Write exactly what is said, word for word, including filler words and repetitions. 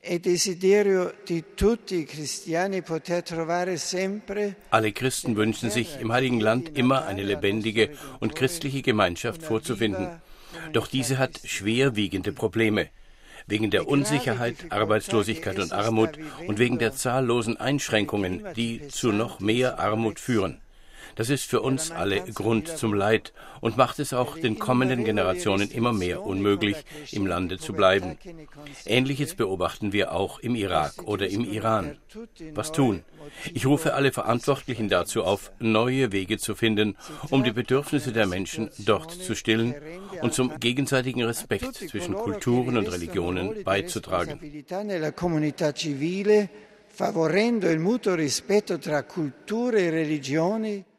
Alle Christen wünschen sich, im Heiligen Land immer eine lebendige und christliche Gemeinschaft vorzufinden. Doch diese hat schwerwiegende Probleme. Wegen der Unsicherheit, Arbeitslosigkeit und Armut und wegen der zahllosen Einschränkungen, die zu noch mehr Armut führen. Das ist für uns alle Grund zum Leid und macht es auch den kommenden Generationen immer mehr unmöglich, im Lande zu bleiben. Ähnliches beobachten wir auch im Irak oder im Iran. Was tun? Ich rufe alle Verantwortlichen dazu auf, neue Wege zu finden, um die Bedürfnisse der Menschen dort zu stillen und zum gegenseitigen Respekt zwischen Kulturen und Religionen beizutragen. Favorendo il mutuo rispetto tra culture e religioni